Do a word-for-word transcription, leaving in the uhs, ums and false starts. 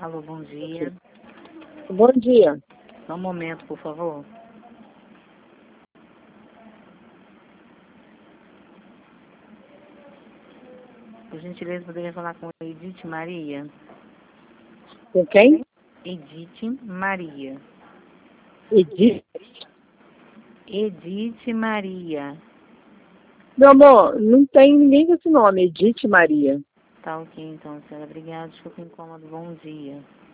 Alô, bom dia. Bom dia. Só um momento, por favor. Por gentileza, poderia falar com a Edith Maria? Com quem? Edith Maria. Edith. Edith Maria. Meu amor, não tem ninguém com esse nome, Edith Maria. Tá ok, então, senhora. Obrigada. Desculpa o incômodo. Bom dia.